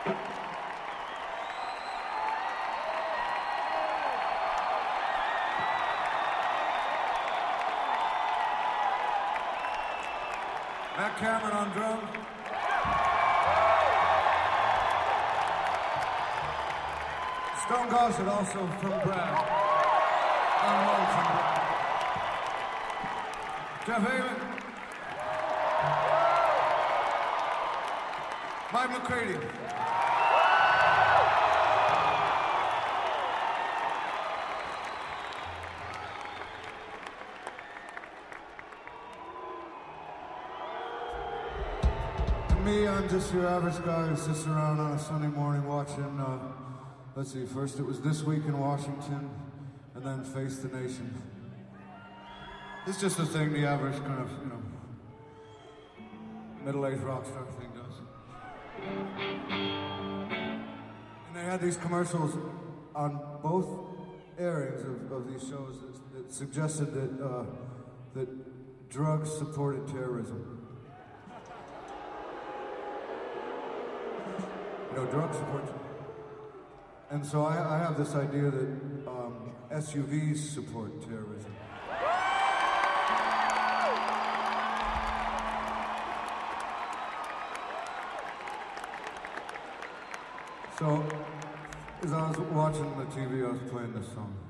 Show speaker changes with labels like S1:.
S1: Matt Cameron on drums. Stone Gossett also from Brad. On Walton Brad. Jeff Halen. Mike McCready. Me, I'm just your average guy who sits around on a Sunday morning watching, let's see, first it was This Week in Washington, and then Face the Nation. It's just a thing the average kind of, middle-aged rock star thing does. And they had these commercials on both airings of these shows that suggested that drugs supported terrorism. Drug support. And so I have this idea that SUVs support terrorism. So, as I was watching the TV, I was playing this song.